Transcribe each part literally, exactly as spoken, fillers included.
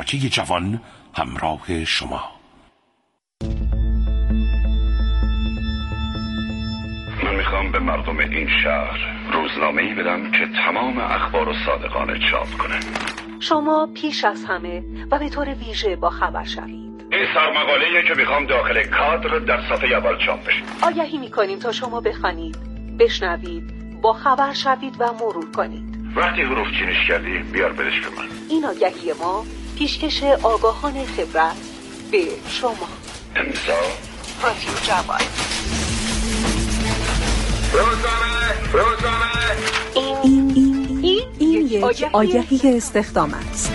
شبکه جوان همراه شما. من میخوام به مردم این شهر روزنامه‌ای بدم که تمام اخبار و صادقانه چاپ کنه. شما پیش از همه و به طور ویژه با خبر شوید. این سرمقاله‌ایه که میخوام داخل کادر در صفحه اول چاپ بشه. آگهی میکنیم تا شما بخوانید، بشنوید، با خبر شوید و مرور کنید. وقتی حروف چینش کردی بیار بدش به من. این آگهی ما پیشکش آگاهان خبرت به شما. امضا رادیو جوان. روزنامه روزنامه این این این, این یک آگهی, آگهی استخدام است.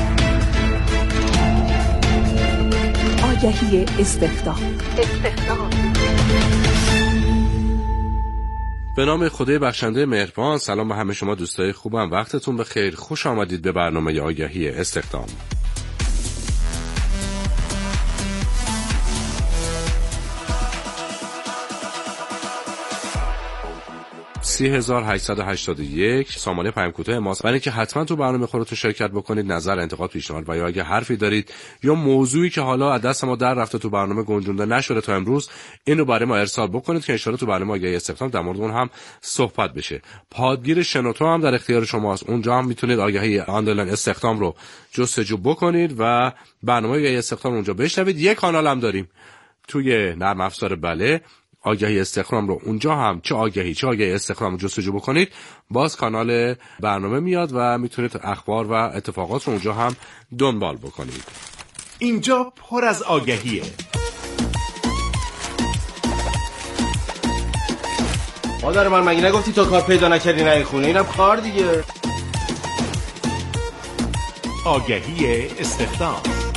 آگهی استخدام. استخدام. به نام خدای بخشنده مهربان. سلام به همه شما دوستای خوبم، وقتتون بخیر، خوش آمدید به برنامه آگهی استخدام. سی هزار و هشتصد و هشتاد و یک سامانه پیام کوتاه ماست. برای اینکه حتما تو برنامه خودتون شرکت بکنید، نظر، انتقاد، پیشنهاد و یا اگه حرفی دارید یا موضوعی که حالا از دست ما در رفته تو برنامه گنجونده نشده تا امروز، اینو برای ما ارسال بکنید که ان شاءالله تو برنامه آگهی استخدام در مورد اون هم صحبت بشه. پادگیر شنوتو هم در اختیار شماست. اونجا هم میتونید آگهی آنلاین استخدام رو جستجو بکنید و برنامه آگهی استخدام اونجا بشنوید. یک کانال هم داریم توی نرم افزار بله، آگهی استخدام رو اونجا هم چه آگهی چه آگهی استخدام رو جستجو بکنید، باز کانال برنامه میاد و میتونید اخبار و اتفاقات رو اونجا هم دنبال بکنید. اینجا پر از آگهیه. مادر من مگه نگفتی تا کار پیدا نکردی نه خونه؟ اینم کار دیگه. آگهی استخدام.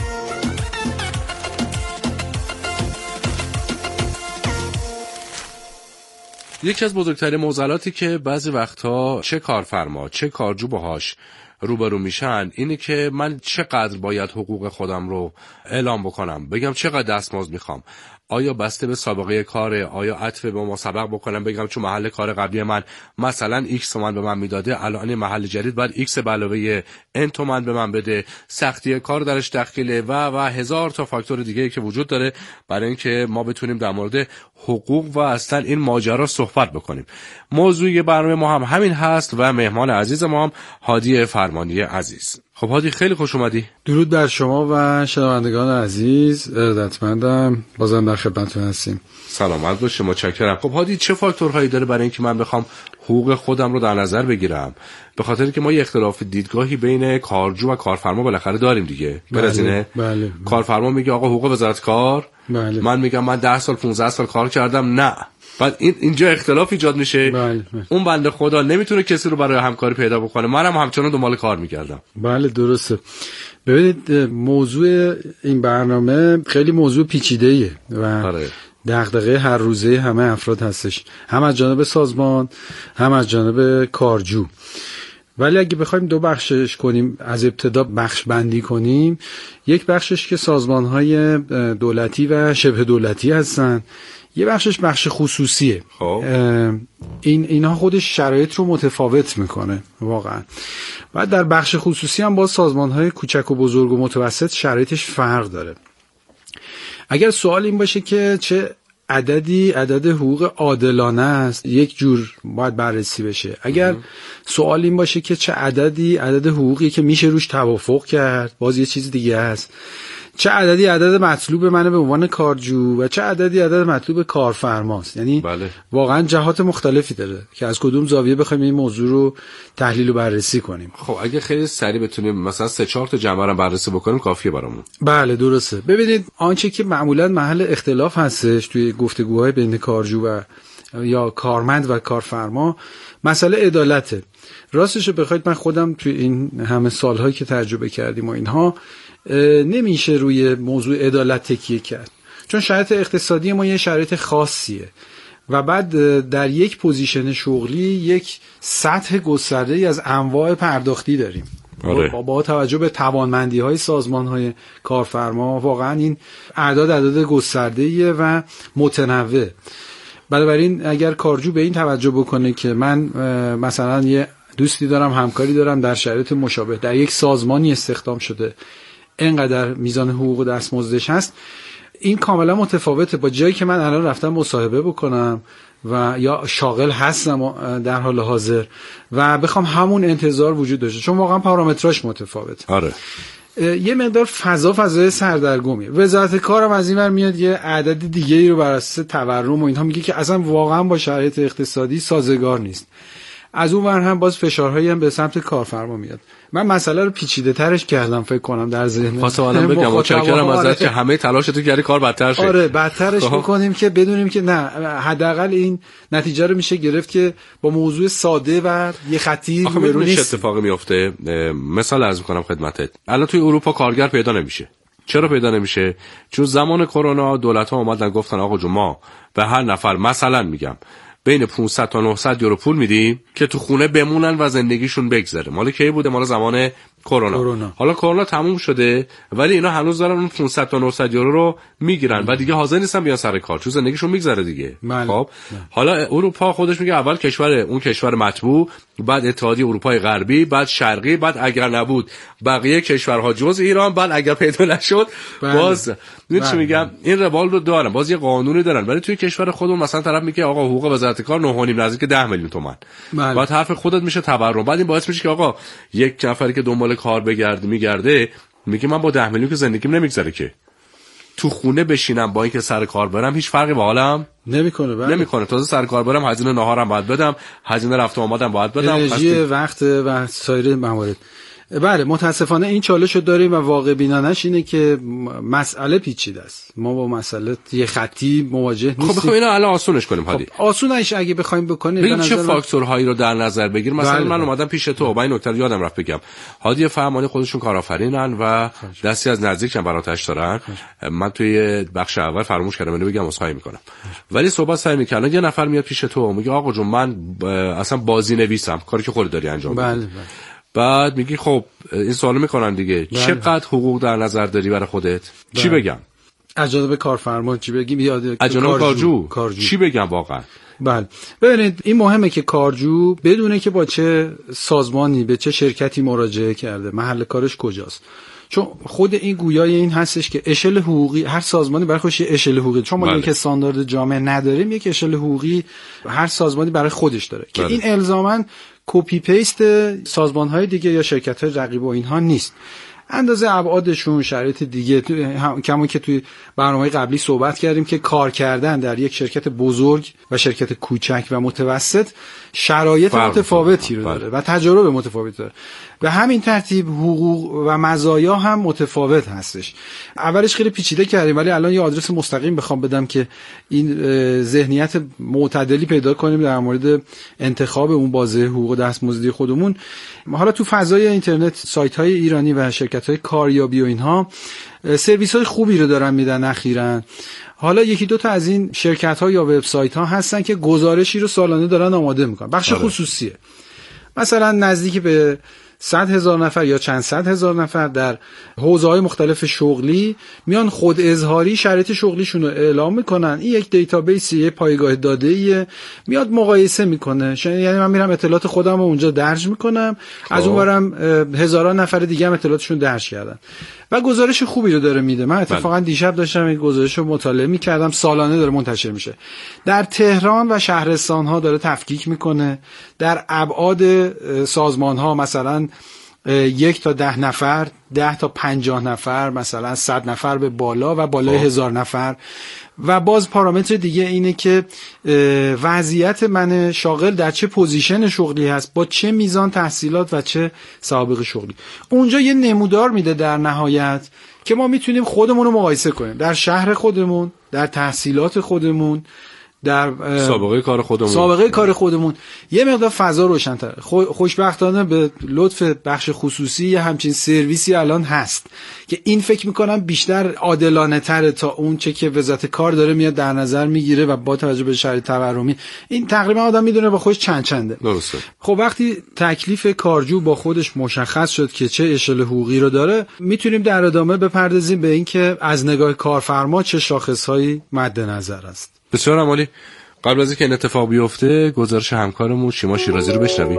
یکی از بزرگترین معضلاتی که بعضی وقتها چه کارفرما چه کارجو باهاش روبرو میشن اینه که من چقدر باید حقوق خودم رو اعلام بکنم، بگم چقدر دستمزد میخوام، آیا بسته به سابقه کاره، آیا عطف به ما سبق بکنم بگم چون محل کار قبلی من مثلا ایکس تومن به من میداده، الان محل جدید باید ایکس به علاوه ان تومن به من بده، سختی کار درش دخیله و و هزار تا فاکتور دیگه که وجود داره برای اینکه ما بتونیم در مورد حقوق و اصلا این ماجرا صحبت بکنیم. موضوع برنامه ما هم همین هست و مهمان عزیز ما هم هادی فرمانی عزیز. خب هادی خیلی خوش اومدی. درود بر شما و شنوندگان عزیز، ارادتمندم، بازم در خدمتتون هستیم. سلامت باشه، متشکرم. خب هادی چه فاکتورهایی داره برای اینکه من بخوام حقوق خودم رو در نظر بگیرم؟ به خاطر اینکه ما یه اختلاف دیدگاهی بین کارجو و کارفرما بالاخره داریم دیگه. بله، از اینه بله، بله. کارفرما میگه آقا حقوق وزارت کار، بله. من میگم من ده سال پانزده سال کار کردم، نه. بعد این اینجا اختلاف ایجاد میشه. بله، بله. اون بنده خدا نمیتونه کسی رو برای همکاری پیدا بکنه، منم هم همچنان دنبال کار میکردم. بله درسته. ببینید موضوع این برنامه خیلی موضوع پیچیده‌ایه و آره. دغدغه هر روزه همه افراد هستش، هم از جانب سازمان هم از جانب کارجو. ولی اگه بخوایم دو بخشش کنیم، از ابتدا بخش بندی کنیم، یک بخشش که سازمان‌های دولتی و شبه دولتی هستن، یه بخشش بخش خصوصیه. خب این اینها خودش شرایط رو متفاوت میکنه واقعا. بعد در بخش خصوصی هم باز سازمان‌های کوچک و بزرگ و متوسط شرایطش فرق داره. اگر سوال این باشه که چه عددی عدد حقوق عادلانه است، یک جور باید بررسی بشه. اگر سوال این باشه که چه عددی عدد حقوقی که میشه روش توافق کرد، باز یه چیز دیگه است. چه عددی عدد مطلوب منه به عنوان کارجو و چه عددی عدد مطلوب کارفرماست. یعنی بله. واقعا جهات مختلفی داره که از کدوم زاویه بخوایم این موضوع رو تحلیل و بررسی کنیم. خب اگه خیلی سریع بتونیم مثلا سه چهار تا جنبه رو بررسی بکنیم کافیه برامون. بله درسته. ببینید آنچه که معمولا محل اختلاف هستش توی گفتگوهای بین کارجو و یا کارمند و کارفرما، مسئله عدالته. راستش رو بخواید من خودم توی این همه سالهایی که تجربه کردیم و اینها نمیشه روی موضوع عدالت تکیه کرد، چون شرایط اقتصادی ما یه شرایط خاصیه و بعد در یک پوزیشن شغلی یک سطح گسترده‌ای از انواع پرداختی داریم. آره. با, با توجه به توانمندی‌های سازمان‌های کارفرما واقعا این اعداد اعداد گسترده‌ایه و متنوع. بنابراین اگر کارجو به این توجه بکنه که من مثلا یه دوستی دارم، همکاری دارم در شرایط مشابه در یک سازمانی استخدام شده، اینقدر میزان حقوق و دستمزدش هست، این کاملا متفاوته با جایی که من الان رفتم مصاحبه بکنم و یا شاغل هستم در حال حاضر و بخوام همون انتظار وجود داشته، چون واقعا پارامتراش متفاوته. آره. یه مقدار فضا فضای سردرگمیه. وزارت کارم از این ور میاد یه عدد دیگه ای رو بر اساس تورم و اینها میگه که اصلا واقعا با شرایط اقتصادی سازگار نیست. از اون ور هم باز فشارهایی هم به سمت کارفرما میاد. من مسئله رو پیچیده ترش کردم فکر کنم در ذهن. خواستم الان بگم متشکرم ازت که همه تلاشتو کردی کار بدتر شه. آره بدترش بکنیم که بدونیم که نه، حداقل این نتیجه رو میشه گرفت که با موضوع ساده و یه خطی رو نیست. چه اتفاقی میفته؟ مثال عرض میکنم خدمتت. الان توی اروپا کارگر پیدا نمیشه. چرا پیدا نمیشه؟ چون زمان کرونا دولت‌ها اومدن گفتن آقا جو ما به هر نفر مثلا میگم بین پانصد تا نهصد یورو پول میدیم که تو خونه بمونن و زندگیشون بگذره. مال کی بوده؟ مال زمان کرونا. حالا کرونا تموم شده ولی اینا هنوز دارن اون پانصد تا نهصد یورو رو میگیرن و دیگه حاضر نیستن بیان سر کار چون زندگیشون میگذره دیگه. مل. خب مل. حالا اروپا خودش میگه اول کشور اون کشور مطبوع، بعد اتحادیه اروپای غربی، بعد شرقی، بعد اگر نبود بقیه کشورها جز ایران، بعد اگر پیدا نشد باز میگم میگم این روال رو دارن، باز یه قانونی دارن. ولی توی کشور خودمون مثلا طرف میگه آقا حقوق وزارت کار نه و نیم نزدیک ده میلیون تومان. بعد حرف خودت میشه تورم. بعد این باعث میشه که آقا یک نفری که دنبال کار بگرده میگرده میگه من با ده میلیون که زندگیم نمیگذره که تو خونه بشینم با اینکه سر کار برم هیچ فرقی با حالم نمیکنه. نمیکنه. تازه سر کار برم هزینه ناهارم باید بدم، هزینه رفت و آمدم باید بدم، انرژی وقت و سایر موارد. بله متاسفانه این چالش رو داریم و واقع بینانش اینه که مسئله پیچیده است. ما با مسئله یه خطی مواجه نیستیم. خب بخوام اینا الان آسونش کنیم. هادی خب آسونش اگه بخوایم بکنیم ببین چه فاکتورهایی رو در نظر بگیر. مثلا من اومدم پیش تو با این نکته رو یادم رفت بگم. هادی فرمانی خودشون کارآفرینن و دستی از نزدیکشون براتش دارن. من توی بخش اول فراموش کردم اینو بگم، عذرخواهی میکنم. ولی صحبت سعی می‌کنم یه نفر میاد پیش تو میگه آقا جون من اصلا بازی نویسم، کاری که خودت داری انجام میدی. بله بعد میگی خب این سوالو میکنن دیگه بله. چقدر حقوق در نظر داری برای خودت؟ بله. چی بگم؟ از جانب کارفرما چی بگیم؟ یاد از جانب کارجو. کارجو چی بگم واقعا؟ بله ببینید این مهمه که کارجو بدونه که با چه سازمانی به چه شرکتی مراجعه کرده، محل کارش کجاست. چون خود این گویای این هستش که اشل حقوقی هر سازمانی برای خودش اشل حقوقی، چون ما بله. یک استاندارد جامع نداریم، یک اشل حقوقی هر سازمانی برای خودش داره بله. که این الزاماً کپی پیست سازمان‌های دیگه یا شرکت‌های رقیب و اینها نیست. اندازه ابعادشون شرایط دیگه کمون که توی برنامه قبلی صحبت کردیم که کار کردن در یک شرکت بزرگ و شرکت کوچک و متوسط شرایط متفاوتی رو داره و تجربه متفاوتی داره. به همین ترتیب حقوق و مزایا هم متفاوت هستش. اولش خیلی پیچیده کردیم ولی الان یه آدرس مستقیم بخوام بدم که این ذهنیت معتدلی پیدا کنیم در مورد انتخاب اون بازه حقوق و دستمزدی خودمون. حالا تو فضای اینترنت سایت‌های ایرانی و شرکت‌های کاریابی و اینها سرویس‌های خوبی رو دارن میدن اخیراً. حالا یکی دو تا از این شرکت‌ها یا وبسایت‌ها هستن که گزارشی رو سالانه دارن آماده میکنن. بخش آره. خصوصیه. مثلا نزدیک به صد هزار نفر یا چند صد هزار نفر در حوزه‌های مختلف شغلی میان خود اظهاری شرایط شغلیشون رو اعلام میکنن. این یک دیتابیسی، یک پایگاه داده‌ای میاد مقایسه میکنه. یعنی من میرم اطلاعات خودم رو اونجا درج میکنم، از اونورم هزاران نفر دیگه هم اطلاعاتشون درج کردن و گزارش خوبی رو داره میده. من اتفاقا دیشب داشتم این گزارش رو مطالعه میکردم، سالانه داره منتشر میشه. در تهران و شهرستان‌ها داره تفکیک میکنه. در ابعاد سازمان‌ها مثلا یک تا ده نفر، ده تا پنجاه نفر، مثلا صد نفر به بالا و بالای هزار نفر. و باز پارامتر دیگه اینه که وضعیت من شاغل در چه پوزیشن شغلی هست، با چه میزان تحصیلات و چه سابقه شغلی. اونجا یه نمودار میده در نهایت که ما میتونیم خودمون رو مقایسه کنیم در شهر خودمون، در تحصیلات خودمون، در سابقه کار خودمون سابقه کار خودمون یه مقدار فضا روشن‌تر. خوشبختانه به لطف بخش خصوصی یه همچین سرویسی الان هست که این فکر میکنم بیشتر عادلانه تره تا اون چه که وزارت کار داره میاد در نظر میگیره و با توجه به شرایط تورمی این تقریبا آدم میدونه با خودش چند چنده. درسته. خب وقتی تکلیف کارجو با خودش مشخص شد که چه اشل حقوقی رو داره، میتونیم در ادامه بپردازیم به این که از نگاه کارفرما چه شاخصهایی مد نظر است. بسیار عالی. قبل از اینکه این اتفاق بیفته گزارش همکارمون شیما شیرازی رو بشنویم.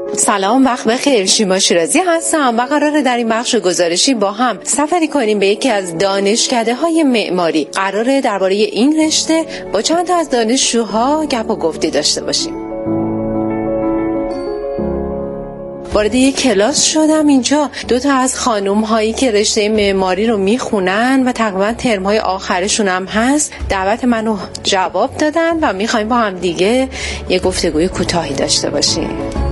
سلام، وقت بخیر. شیما شیرازی هستم و قراره در این بخش گزارشی با هم سفری کنیم به یکی از دانشکده‌های معماری. قراره درباره این رشته با چند تا از دانشجوها گپ و گفتی داشته باشیم. وارد یک کلاس شدم. اینجا دو تا از خانم هایی که رشته معماری رو میخونن و تقریبا ترم های آخرشون هم هست دعوت منو جواب دادن و میخوایم با هم دیگه یه گفتگوی کوتاهی داشته باشیم.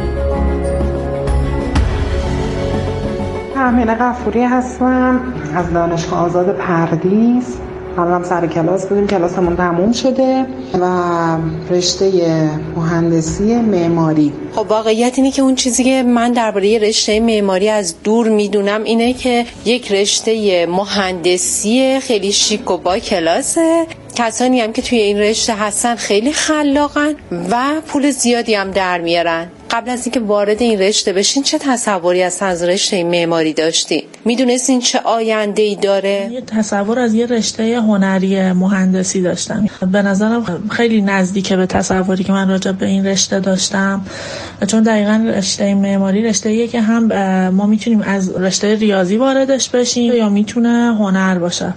امینه غفوری هستم از دانشگاه آزاد پردیس. الان سر کلاس بودیم، کلاسمون تموم شده و رشته مهندسی معماری. خب واقعیت اینه که اون چیزی که من درباره رشته معماری از دور میدونم اینه که یک رشته مهندسی خیلی شیک و با کلاسه. کسانی هم که توی این رشته هستن خیلی خلاقن و پول زیادی هم در میارن. قبل از اینکه وارد این رشته بشین چه تصوری از رشته معماری داشتین؟ میدونستین چه آینده‌ای داره؟ یه تصور از یه رشته هنری مهندسی داشتم. به نظرم خیلی نزدیکه به تصوری که من راجع به این رشته داشتم، چون دقیقاً رشته معماری رشته‌ایه که هم ما میتونیم از رشته ریاضی واردش بشیم یا میتونه هنر باشه.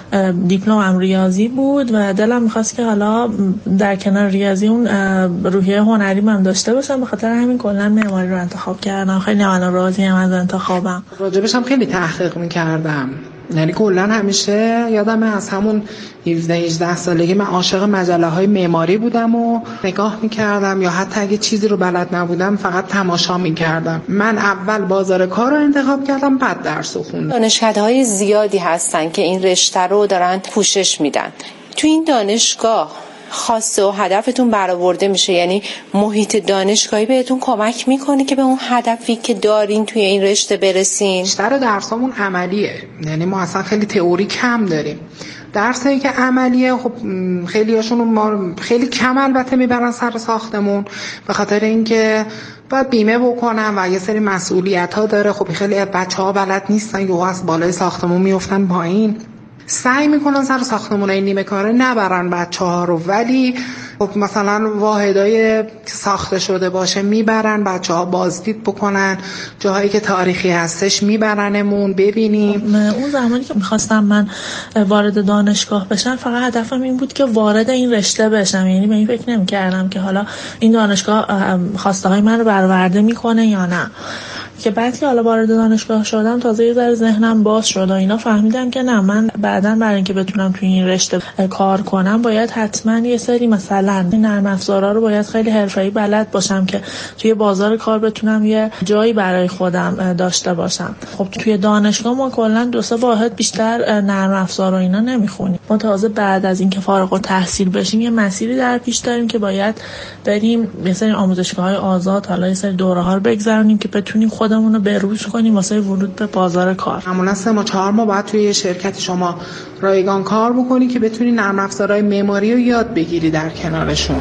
دیپلمم ریاضی بود و دلم می‌خواست که حالا در کنار ریاضی اون روحیه هنری من داشته باشم، به خاطر همین کلا معماری رو انتخاب کردم. خیلی من راضیم از انتخابم. راجبش هم خیلی تحقیق می‌کردم. یعنی کلا همیشه یادمه از همون هفده هجده سالگی من عاشق مجله‌های معماری بودم و نگاه می‌کردم، یا حتی اگه چیزی رو بلد نبودم فقط تماشا می‌کردم. من اول بازار کار رو انتخاب کردم، بعد درس خوندم. دانشکده‌های زیادی هستن که این رشته رو دارن پوشش میدن. تو این دانشگاه خواسته و هدفتون برآورده میشه؟ یعنی محیط دانشگاهی بهتون کمک میکنه که به اون هدفی که دارین توی این رشته برسین؟ بیشتر درسامون عملیه، یعنی ما اصلا خیلی تئوری کم داریم. درسایی که عملیه خب خیلی هاشون ما خیلی کم البته میبرن سر ساختمون، به خاطر اینکه باید بیمه بکنن و یه سری مسئولیت ها داره. خب خیلی بچه ها بلد نیستن، یا از بالای ساختمون میافتن پایین. سعی میکنن سر ساختمونای نیمه کاره نبرن بچه ها رو، ولی خب مثلا واحدای ساخته شده باشه میبرن بچه ها بازدید بکنن، جاهایی که تاریخی هستش میبرنمون ببینیم. اون زمانی که میخواستم من وارد دانشگاه بشم فقط هدفم این بود که وارد این رشته بشم، یعنی به این فکر نمیکردم که حالا این دانشگاه خواسته های من رو برآورده میکنه یا نه. که بعد که حالا وارد دانشگاه شدم تازه یه ذره ذهنم باز شد و اینا، فهمیدم که نه، من بعداً برای اینکه بتونم توی این رشته کار کنم باید حتما یه سری مثلا نرم افزارا رو باید خیلی حرفه‌ای بلد باشم که توی بازار کار بتونم یه جایی برای خودم داشته باشم. خب توی دانشگاه ما کلا دو سه واحد بیشتر نرم افزار و اینا نمیخونیم. ما تازه بعد از اینکه فارغ التحصیل بشیم یه مسیری در پیش داریم که باید بریم یه سری آموزشگاه‌های آزاد، حالا یه سری دوره‌ها رو بگذرونیم که بتونیم خودمون رو بروز کنیم واسه ورود به بازار کار. معمولا سه ما چهار ما باید توی شرکت شما رایگان کار بکنی که بتونی نرم افزارهای معماری رو یاد بگیری در کنارشون.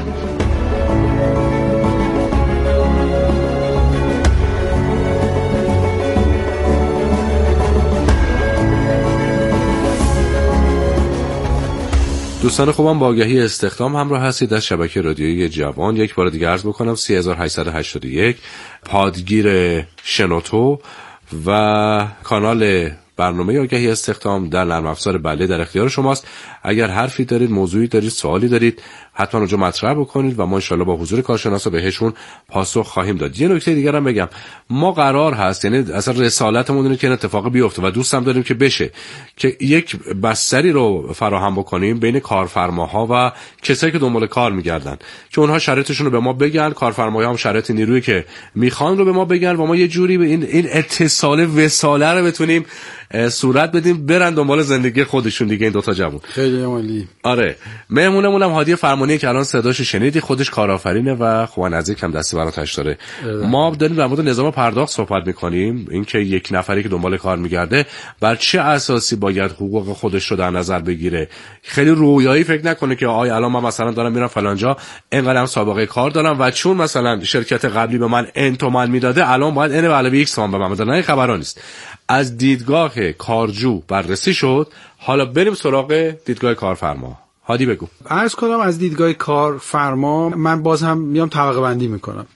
دوستان خوبم، با آگهی استخدام همراه هستید از شبکه رادیویی جوان. یک بار دیگه عرض بکنم سه هزار و هشتصد و هشتاد و یک پادگیر شنوتو و کانال برنامه آگهی استخدام در نرم افزار بله در اختیار شماست. اگر حرفی دارید، موضوعی دارید، سوالی دارید، حتما اونجا مطرح بکنید و ما انشالله با حضور کارشناسا بهشون پاسخ خواهیم داد. یه نکته دیگر هم بگم، ما قرار هست، یعنی اصلا رسالتمون اینه که این اتفاق بیفته و دوستم داریم که بشه، که یک بستری رو فراهم بکنیم بین کارفرماها و کسایی که دنبال کار میگردن، که اونها شرایطشون رو به ما بگن، کارفرماها هم شرایط نیرویی که میخوان رو به ما بگن و ما یه جوری به این این اتصال وصاله رو بتونیم صورت بدیم، برن دنبال زندگی خودشون دیگه. این دو تا جوون خیلی عالی. آره، مهمونمون هم هادی فرمانی که الان صداشو شنیدی، خودش کارآفرینه و خوب نزدیک هم دستی براتش داره. ما داریم در مورد نظام پرداخت صحبت میکنیم، اینکه یک نفری که دنبال کار میگرده بر چه اساسی باید حقوق خودش رو در نظر بگیره. خیلی رویایی فکر نکنه که آی الان من مثلا دارم میرم فلان جا، اینقدرم سابقه کار دارم و چون مثلا شرکت قبلی به من ان تومن میداده الان باید ان به علاوه یک تومن به من بده. نه، این خبرا نیست. از دیدگاه کارجو بررسی شد، حالا بریم سراغ دیدگاه کارفرما. هادی بگو. عرض کنم از دیدگاه کارفرما من باز هم میام طبقه بندی میکنم.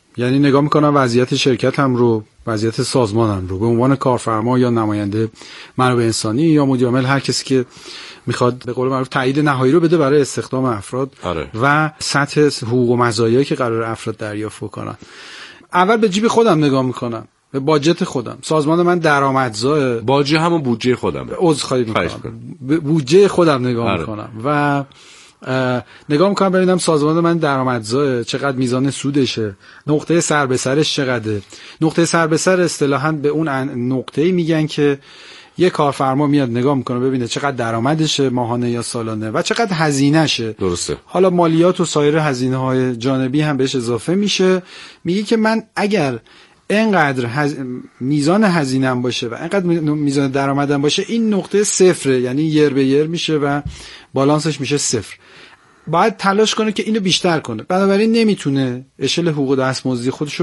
یعنی نگاه میکنم وضعیت شرکتم رو، وضعیت سازمانم رو به عنوان کارفرما یا نماینده منابع انسانی یا مدیر عامل، هر کسی که میخواد به قول معروف تایید نهایی رو بده برای استخدام افراد آره. و سطح حقوق و مزایایی که قرار افراد دریافت کنن. اول به جیب خودم نگاه میکنم، به باجت خودم. سازمان من درآمدزا، باجه همون بودجه خودم، عذرخواهی میکنم، به بودجه خودم نگاه آره. میکنم و نگاه میکنم ببینم سازمان من درآمدزا، چقدر میزان سودشه، نقطه سر به سرش چقدره. نقطه سر به سر اصطلاحاً به اون نقطه‌ای میگن که یک کارفرما میاد نگاه میکنه ببینه چقدر درآمدشه ماهانه یا سالانه و چقدر هزینه‌شه. درسته. حالا مالیات و سایر هزینه‌های جانبی هم بهش اضافه میشه. میگه که من اگر اینقدر هز... میزان هزینه‌ام باشه و اینقدر میزان درآمدم باشه، این نقطه صفره، یعنی یر به یر میشه و بالانسش میشه صفر. باید تلاش کنه که اینو بیشتر کنه. بنابراین نمیتونه اشل حقوق دستمزدی خودشو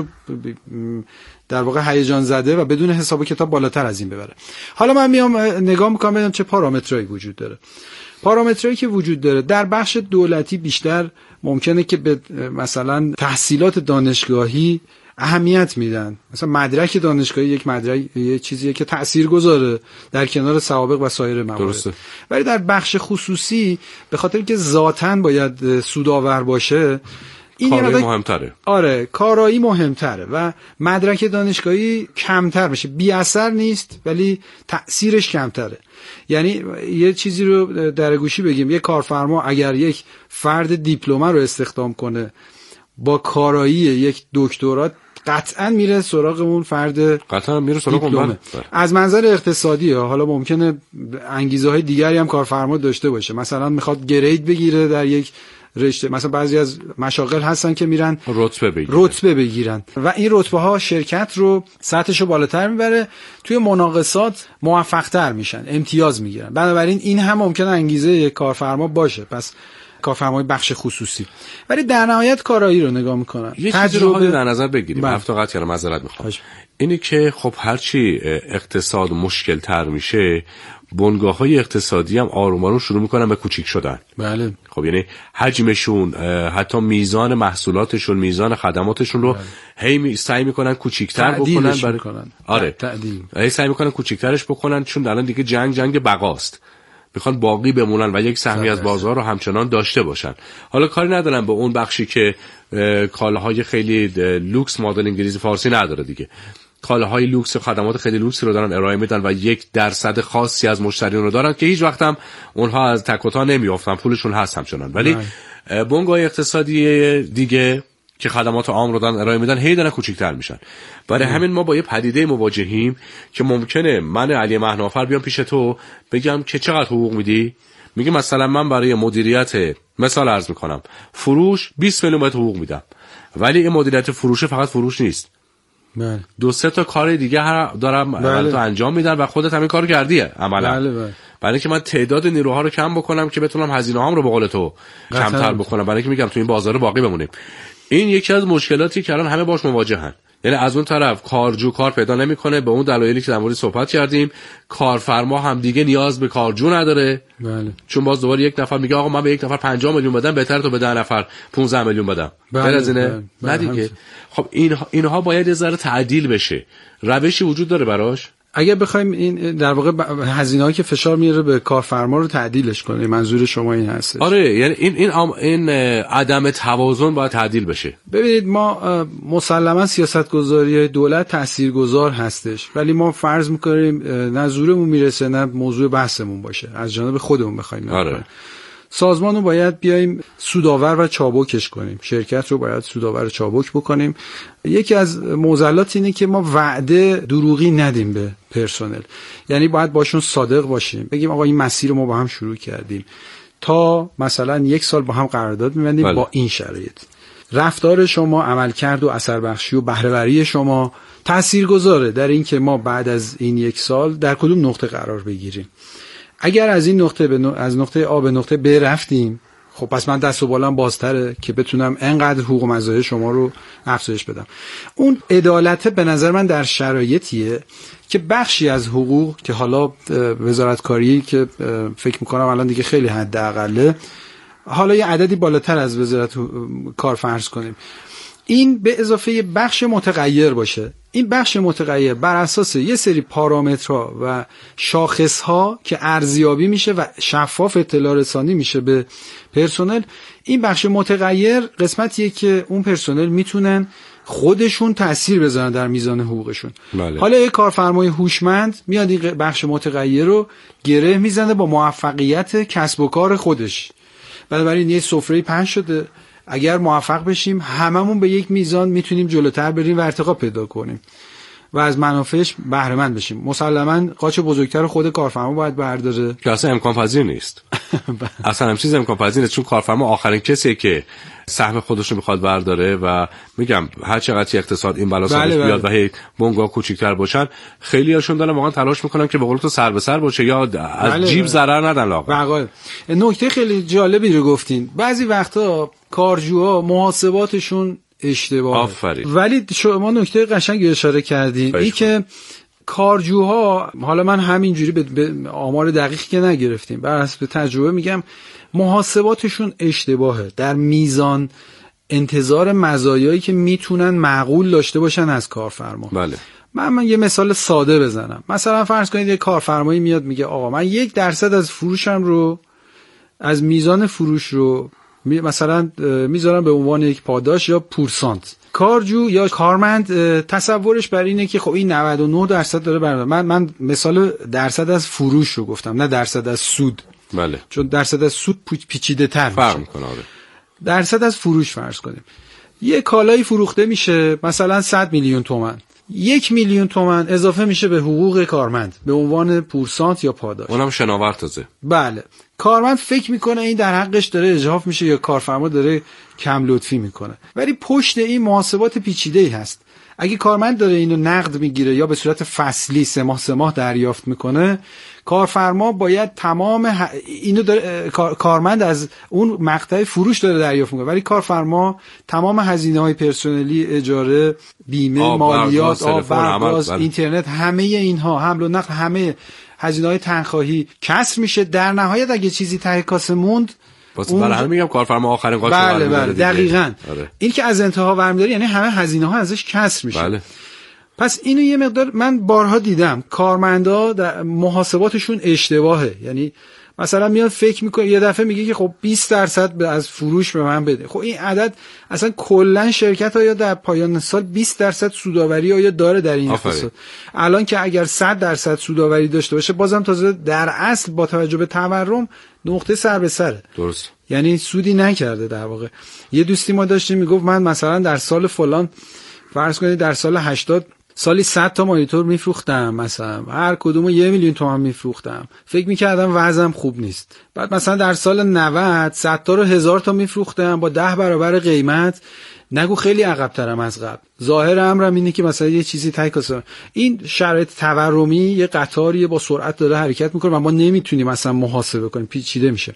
در واقع هیجان زده و بدون حساب و کتاب بالاتر از این ببره. حالا من میام نگاه میکنم ببینم چه پارامترایی وجود داره. پارامترایی که وجود داره در بخش دولتی بیشتر ممکنه که به مثلا تحصیلات دانشگاهی اهمیت میدن. مثلا مدرک دانشگاهی یک مدرک یه چیزیه که تاثیرگذاره در کنار سوابق و سایر موارد. درسته. ولی در بخش خصوصی به خاطر که ذاتاً باید سودآور باشه، این کارایی مهمتره. آره، کارایی مهمتره و مدرک دانشگاهی کمتر میشه. بی اثر نیست ولی تأثیرش کمتره. یعنی یه چیزی رو در گوشی بگیم، یه کارفرما اگر یک فرد دیپلمه رو استخدام کنه با کارایی یک دکترا، قطعا میره سراغ اون فرد، قطعا میره سراغ اون. از منظر اقتصادی ها، حالا ممکنه انگیزه های دیگری هم کارفرما داشته باشه، مثلا میخواد گرید بگیره در یک رشته، مثلا بعضی از مشاغل هستن که میرن رتبه بگیرن رتبه بگیرن و این رتبه ها شرکت رو سطحش رو بالاتر میبره، توی مناقصات موفق تر میشن، امتیاز میگیرن. بنابراین این هم ممکنه انگیزه یک کارفرما باشه، پس کارفرمای بخش خصوصی. ولی در نهایت کارایی رو نگاه میکنن. یه چیزی رو در نظر بگیریم، هفت قطع کردم معذرت میخوام، اینی که خب هرچی اقتصاد مشکل تر میشه، بنگاه‌های اقتصادی هم آروم آروم شروع میکنن به کوچیک شدن. بله. خب یعنی حجمشون، حتی میزان محصولاتشون، میزان خدماتشون رو هی می سعی میکنن کوچیک‌تر بکنن برای آره تعدیل. هی سعی میکنن کوچیک‌ترش بکنن، چون الان دیگه جنگ جنگ بقاست، میخوان باقی بمونن و یک سهمی از بازار رو همچنان داشته باشن. حالا کاری ندارن به اون بخشی که کالاهای خیلی لوکس، مدل انگلیسی فارسی نداره دیگه، کالاهای لوکس و خدمات خیلی لوکس رو دارن ارائه میدن و یک درصد خاصی از مشتریان رو دارن که هیچ وقت هم اونها از تک و تا نمیافتن، پولشون هست همچنان. ولی بنگاه اقتصادی دیگه که خدمات عام رو دارن ارائه میدن هی دارن کوچیک‌تر میشن. برای همین ما با یه پدیده مواجهیم که ممکنه من علی مهنافر بیام پیش تو بگم که چقدر حقوق میدی؟ میگه مثلا من برای مدیریت، مثال عرض میکنم، فروش بیست میلیون بهت حقوق میدم، ولی این مدیریت فروش فقط فروش نیست، بله. دو سه تا کار دیگه هر دارم بله. تو انجام میدن و خودت همین کارو کردیه عملا. بله بله. برای اینکه من تعداد نیروها رو کم بکنم که بتونم هزینه هام رو به قول تو کمتر بکنم، برای اینکه میگم تو این بازار باقی بمونیم. این یکی از مشکلاتی که الان همه باش مواجهن. یعنی از اون طرف کارجو کار پیدا نمیکنه، به اون دلایلی که در مورد صحبت کردیم. کارفرما هم دیگه نیاز به کارجو نداره. بله. چون باز دوباره یک نفر میگه آقا من به یک نفر پنجاه میلیون بدم، بهتره تو به ده نفر پانزده میلیون بدم. بله. غیر از اینه؟ بله. بله. نه دیگه. خب اینها اینها باید یه ذره تعدیل بشه. روشی وجود داره براش؟ اگر بخوایم این در واقع هزینه‌ای که فشار میاره به کارفرما رو تعدیلش کنیم، منظور شما این هست؟ آره، یعنی این این این عدم توازن باید تعدیل بشه. ببینید ما مسلما سیاستگذاری دولت تاثیرگذار هستش، ولی ما فرض می‌کنیم نه زورمون میرسه نه موضوع بحثمون باشه، از جانب خودمون بخوایم. آره. سازمان رو باید بیایم سودآور و چابکش کنیم، شرکت رو باید سودآور و چابک بکنیم. یکی از معضلات اینه که ما وعده دروغی ندیم به پرسنل، یعنی باید باشون صادق باشیم، بگیم آقا این مسیر رو ما با هم شروع کردیم، تا مثلا یک سال با هم قرارداد می‌بندیم. بله. با این شرایط رفتار شما، عملکرد و اثر بخشی و بهره وری شما تاثیرگذاره در این که ما بعد از این یک سال در کدوم نقطه قرار بگیریم. اگر از این نقطه به نقطه از نقطه آ به نقطه ب رفتیم، خب پس من دست و بالام بازتره که بتونم انقدر حقوق و مزایای شما رو افزایش بدم. اون عدالت به نظر من در شرایطیه که بخشی از حقوق که حالا وزارت کاری که فکر میکنم الان دیگه خیلی حداقله، حالا یه عددی بالاتر از وزارت کار فرض کنیم، این به اضافه بخش متغیر باشه. این بخش متغیر بر اساس یه سری پارامترها و شاخصها که ارزیابی میشه و شفاف اطلاع رسانی میشه به پرسنل. این بخش متغیر قسمتیه که اون پرسنل میتونن خودشون تأثیر بذارن در میزان حقوقشون. بله. حالا یک کارفرمای هوشمند میاد این بخش متغیر رو گره میزنه با موفقیت کسب و کار خودش. بنابراین یه سفره پهن شده، اگر موفق بشیم هممون به یک میزان میتونیم جلوتر بریم و ارتقا پیدا کنیم و از منافعش بهره مند بشیم. مسلماً قاچ بزرگتر خود کارفرما باید برداره که اصلا امکان پذیر نیست. اصلا هم چیز امکان پذیر نیست، چون کارفرما آخرین کسیه که سهم خودش رو میخواد برداره و میگم هر چقدر اقتصاد این بلا سرش بیاد و هی بونگا کوچیک‌تر باشن، خیلی هاشون دارن واقعا تلاش میکنن که به قول تو سر به سر باشه یا از بله جیب ضرر ندن. واقعا نکته خیلی جالبی رو گفتین. بعضی وقتا کارجوها محاسباتشون اشتباهه. آفرین. ولی شما نکته قشنگی اشاره کردین، این که کارجوها، حالا من همینجوری به, به آمار دقیق که نگرفتیم، بر اساس تجربه میگم محاسباتشون اشتباهه در میزان انتظار مزایایی که میتونن معقول داشته باشن از کارفرما. بله. من من یه مثال ساده بزنم. مثلا فرض کنید یه کارفرمایی میاد میگه آقا من یک درصد از فروشم رو، از میزان فروش رو مثلا میذارم به عنوان یک پاداش یا پورسانت. کارجو یا کارمند تصورش بر اینه که خب این نود و نه درصد داره برابر. من من مثال درصد از فروش رو گفتم، نه درصد از سود. بله. چون درصد از سود پیچیده تر فرق میکنه. درصد از فروش فرض کنیم یه کالایی فروخته میشه مثلا صد میلیون تومان، یک میلیون تومان اضافه میشه به حقوق کارمند به عنوان پورسانت یا پاداش. اونم شناور تازه. بله. کارمند فکر میکنه این در حقش داره اجحاف میشه یا کارفرما داره کم لطفی میکنه، ولی پشت این محاسبات پیچیده‌ای هست. اگه کارمند داره اینو نقد میگیره یا به صورت فصلی سه ماه سه ماه دریافت میکنه، کارفرما باید تمام ه... اینو داره... کارمند از اون مقطع فروش داره دریافت میکنه، ولی کارفرما تمام هزینه‌های پرسنلی، اجاره، بیمه، آب، مالیات، آب، برق، اینترنت، همه اینها، حمل و نقل، همه هزینه‌های تنخواهی کسر میشه. در نهایت اگه چیزی ته کاسه موند، واسه برای همین میگم کارفرما آخرین قاچ بله بله دقیقاً. آره. این که از انتها برمی‌داری یعنی همه هزینه‌ها ازش کسر میشه. بله. پس اینو یه مقدار من بارها دیدم کارمندا در محاسباتشون اشتباهه. یعنی مثلا میاد فکر میکنه یه دفعه میگه که خب بیست درصد از فروش به من بده. خب این عدد اصلا کلا شرکت ها یا در پایان سال بیست درصد سودآوری آیا داره در این اقتصاد؟ الان که اگر صد درصد سودآوری داشته باشه بازم تازه در اصل با توجه به تورم نقطه سر به سره. درست. یعنی سودی نکرده در واقع. یه دوستی ما داشتیم میگفت من مثلا در سال فلان فرض کنید در سال هشتاد سالی صد تا مانیتور میفروختم، مثلا هر کدومو یه میلیون تومان میفروختم، فکر میکردم وضعم خوب نیست. بعد مثلا در سال نود صد تا رو هزار تا میفروختم با ده برابر قیمت، نگو خیلی عقب‌ترم از قبل. ظاهر امرم اینه که مثلا یه چیزی تای کاسه. این شرایط تورمی یه قطاریه با سرعت داره حرکت میکنه و ما نمیتونیم مثلا محاسبه کنیم، پیچیده میشه.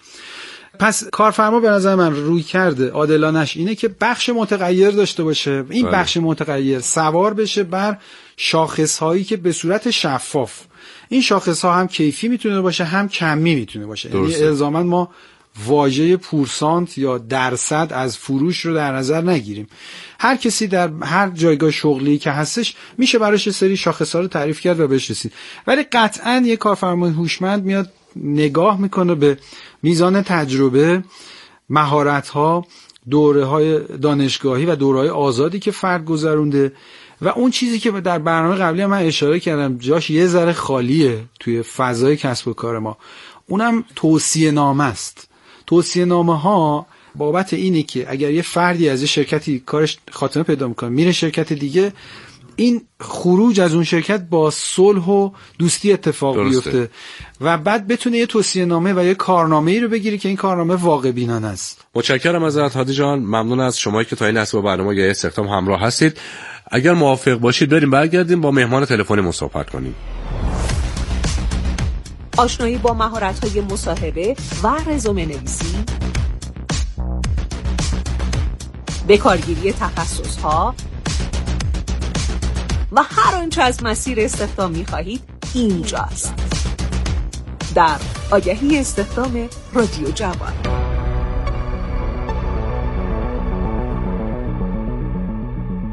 پس کارفرما به نظر من روی کرده عادلانش اینه که بخش متغیر داشته باشه. این بله. بخش متغیر سوار بشه بر شاخص هایی که به صورت شفاف، این شاخص ها هم کیفی میتونه باشه هم کمی میتونه باشه. یعنی الزاما ما واژه پورسانت یا درصد از فروش رو در نظر نگیریم. هر کسی در هر جایگاه شغلی که هستش میشه براش یه سری شاخص ها رو تعریف کرد و بهش رسید. ولی قطعاً یه کارفرمای هوشمند میاد نگاه میکنه به میزان تجربه، مهارت‌ها، دوره‌های دانشگاهی و دوره‌های آزادی که فرد گذرونده و اون چیزی که در برنامه قبلی من اشاره کردم جاش یه ذره خالیه توی فضای کسب و کار ما، اونم توصیه نامه است. توصیه نامه ها بابت اینه که اگر یه فردی از یه شرکتی کارش خاتمه پیدا میکنه میره شرکت دیگه، این خروج از اون شرکت با صلح و دوستی اتفاق بیفته و بعد بتونه یه توصیه نامه و یه کارنامه‌ای رو بگیری که این کارنامه واقع بینانه است. متشکرم ازت هادی جان، ممنون از شما که تا این لحظه با برنامه گیاه استخدام همراه هستید. اگر موافق باشید بریم برگردیم با مهمان تلفنی صحبت کنیم. آشنایی با مهارت‌های مصاحبه و رزومه نویسی، بکارگیری تخصص‌ها و هر آنچه از مسیر استخدام می‌خواهید اینجاست. در آگهی استخدام رادیو جوان.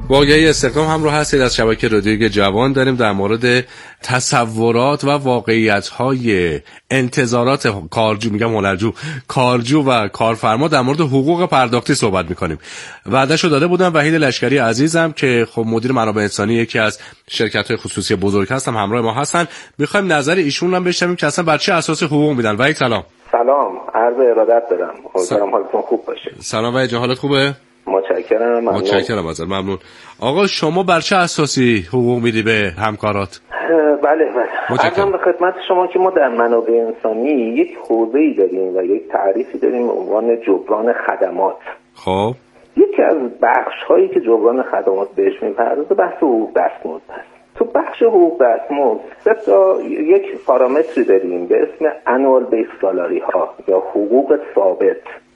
با آگهی استخدام همراه هستید از شبکه رادیویی جوان. داریم در مورد تصورات و واقعیت‌های انتظارات کارجو، میگم هنرجو، کارجو و کارفرما در مورد حقوق پرداختی صحبت می‌کنیم. وعده‌شو داده بودم. وحید لشکری عزیزم که خب مدیر منابع انسانی یکی از شرکت‌های خصوصی بزرگ هستم همراه ما هستن. می‌خوایم نظر ایشون هم بشنویم که اصلا بر چه اساسی حقوق میدن. وحید سلام. سلام، عرض ارادت دارم. امیدوارم حالتون خوب باشه. سلام وحید جان، حالت خوبه؟ متشکرم. ممنون. متشکرم ازت. ممنون. آقا شما بر چه اساسی حقوق میدی به همکارات؟ بله بله. عرضم به خدمت شما که ما در منابع انسانی یک حوزه‌ای داریم و یک تعریفی داریم به عنوان جبران خدمات. خب یکی از بخش‌هایی که جبران خدمات بهش میپردازه بحث حقوق دستمزد هست. تو بخش حقوق دستمزد سه تا یک پارامتری داریم به اسم انوال بیس سالاری ها یا حقوق ثابت.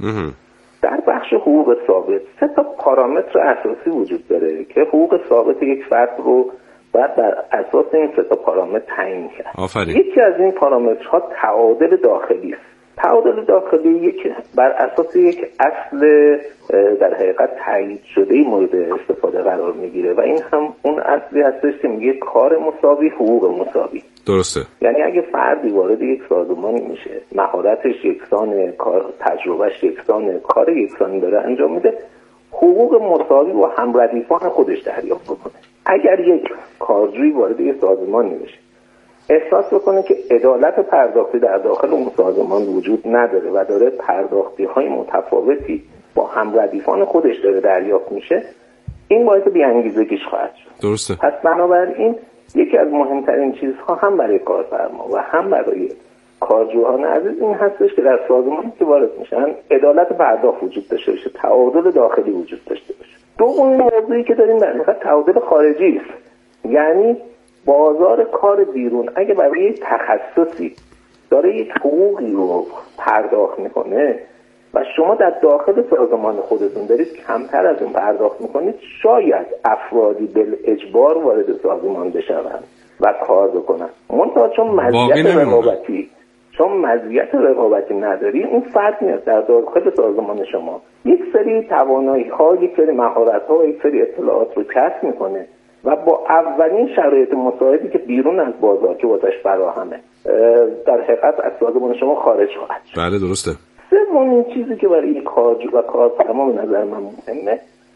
در بخش حقوق ثابت سه تا پارامتر اساسی وجود داره که حقوق ثابت یک فرد رو باید بر اساس این سه تا پارامتر تعیین کرد. آفرین. یکی از این پارامترها تعادل داخلی است. تعادل داخلی یک بر اساس یک اصل در حقیقت تایید شده مورد استفاده قرار میگیره و این هم اون اصلی هستش که میگه کار مساوی حقوق مساوی. درسته. یعنی اگه فردی وارد یک سازمانی میشه، مهارتش یکسانه، کار تجربهش یکسانه، کار یکسانی داره انجام میده، حقوق مساوی و همردیفان خودش دریافت بکنه. اگر یک کارجویی وارد یک سازمانی میشه احساس بکنه که عدالت پرداختی در داخل اون سازمان وجود نداره و داره پرداختی های متفاوتی با همردیفان خودش داره دریافت میشه، این باعث بی‌انگیزگیش خواهد شد. درسته. پس بنابراین یکی از مهمترین چیزها هم برای کارفرما و هم برای کارجویان عزیز این هستش که در سازمانی که وارد میشن عدالت پرداخت وجود داشته باشه، تعادل داخلی وجود داشته باشه. دومین موضوعی که داریم در واقع تعادل خارجی است. یعنی بازار کار بیرون اگه برای تخصصی داره یک حقوقی رو پرداخت میکنه و شما در داخل سازمان خودتون دارید کمتر از اون پرداخت میکنید، شاید افرادی بالاجبار وارد سازمان بشوند و کار بکنن. منتها چون مزیت رقابتی چون مزیت رقابتی نداری، اون فرد میاد در داخل سازمان شما یک سری توانایی ها، یک سری مهارت ها و یک سری اطلاعات رو کسب میکنه و با اولین شرایط مساعدی که بیرون از بازار که واسش فراهمه در حقیقت از سازمان شما خارج خواهد شد. بله درسته. سومین چیزی که برای کارجو و کارفرما به نظر من مهمه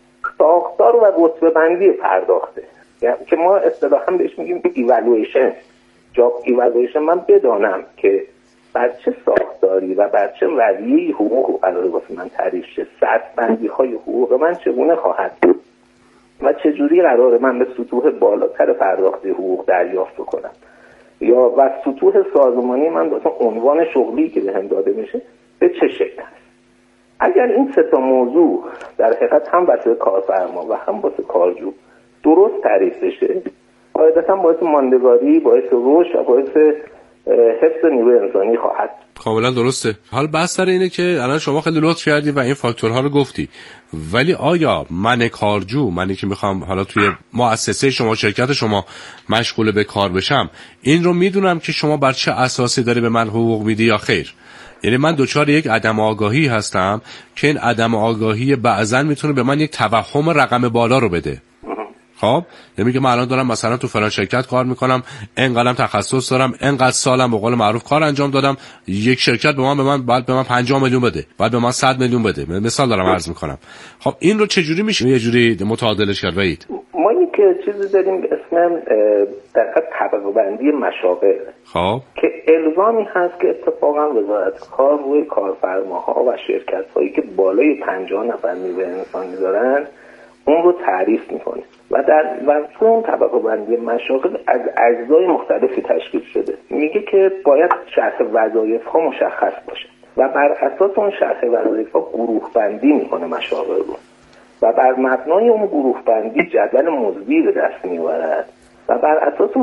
ساختار و رتبه بندی پرداخته، یعنی که ما اصطلاحاً بهش میگیم ایوالویشن. جاب ایوالویشن، من بدانم که بر چه ساختاری و بر چه رویه‌ای حقوق قرار واسه من تعریف شه، سطح‌بندی های حقوق من چگونه خواهد بود و چجوری قراره من به سطوح بالاتر پرداختی حقوق دریافت بکنم، یا و سطوح سازمانی من واسه عنوان شغلی که بهم داده میشه به چه شکل است. اگر این سه تا موضوع در حقیقت هم واسه کارفرما و هم واسه کارجو درست تعریف بشه، قاعدتاً باعث ماندگاری، باعث رشد و باعث حفظ نیروی انسانی خواهد. کاملا درسته. حال بحث سر اینه که الان شما خیلی لطف کردی و این فاکتورها رو گفتی، ولی آیا من کارجو، منی که میخوام حالا توی مؤسسه شما، شرکت شما مشغول به کار بشم، این رو میدونم که شما بر چه اساسی داری به من حقوق میدی یا خیر؟ یعنی من دوچار یک عدم آگاهی هستم که این عدم آگاهی بعضا میتونه به من یک توهم رقم بالا رو بده. خب یعنی که من الان دارم مثلا تو فلان شرکت کار میکنم، انقدرم تخصص دارم، انقدر سالم به قول معروف کار انجام دادم، یک شرکت به من به من بعد به من پنجاه میلیون بده، بعد به من صد میلیون بده، مثال دارم عرض میکنم. خب این رو چه جوری میشه یه جوری متعادلش کرد؟ وحید ما یک چیزی داریم به اسم در واقع طبقه بندی مشاغل، خب که الزامی هست که اتفاقا وزارت کار روی کارفرماها و شرکت‌هایی که بالای پنجاه نفر نیروی انسانی دارن اون رو تعریف میکنه و در و تو اون طبقه بندی مشاغل از اجزای مختلفی تشکیل شده. میگه که باید شرح وظایف ها مشخص باشه و بر اساس اون شرح وظایف ها گروه بندی میکنه مشاغل رو و بر مبنای اون گروه بندی جدول موضوعی به دست میورد و بر اساس